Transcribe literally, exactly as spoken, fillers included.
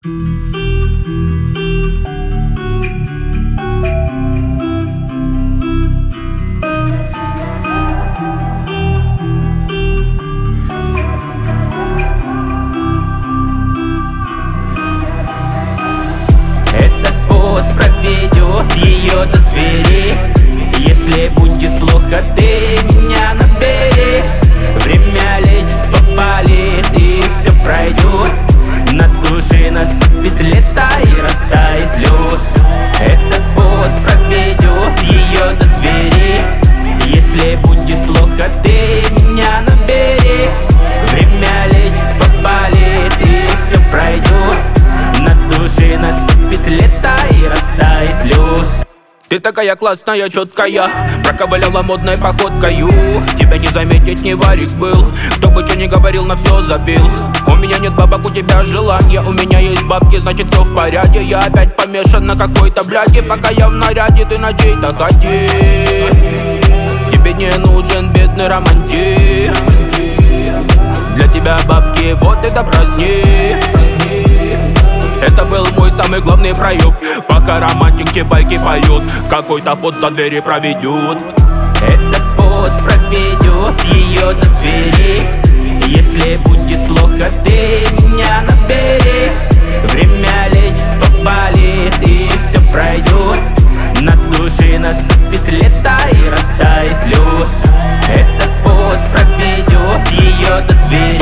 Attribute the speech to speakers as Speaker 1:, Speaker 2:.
Speaker 1: Этот путь проведет ее до двери. Если будет плохо, ты меня набери. Время лечит, попалит, и все пройдет. На душе наступит лето и растает лед. Этот путь проведет ее до двери. Если будет плохо, ты меня набери. Время лечит, попалит, и все пройдет. На душе наступит лето и растает лед. Ты такая классная, четкая, проковыляла модной походкою. Тебя не заметить, не варик был. Кто бы что ни говорил, на все забил. У меня нет бабок, у тебя желания. У меня есть бабки, значит все в порядке. Я опять помешан на какой-то бляде. Пока я в наряде, ты на чьей-то хате. Тебе не нужен бедный романтик. Для тебя бабки, вот это праздник. Это был мой самый главный проеб. Пока романтик те байки поет, какой-то поц до двери проведет. Этот поц проведет ее до двери. Если будет плохо, ты меня набери. Время лечит, попалит, и все пройдет. На душе наступит лето и растает лед. Этот поц проведет ее до двери.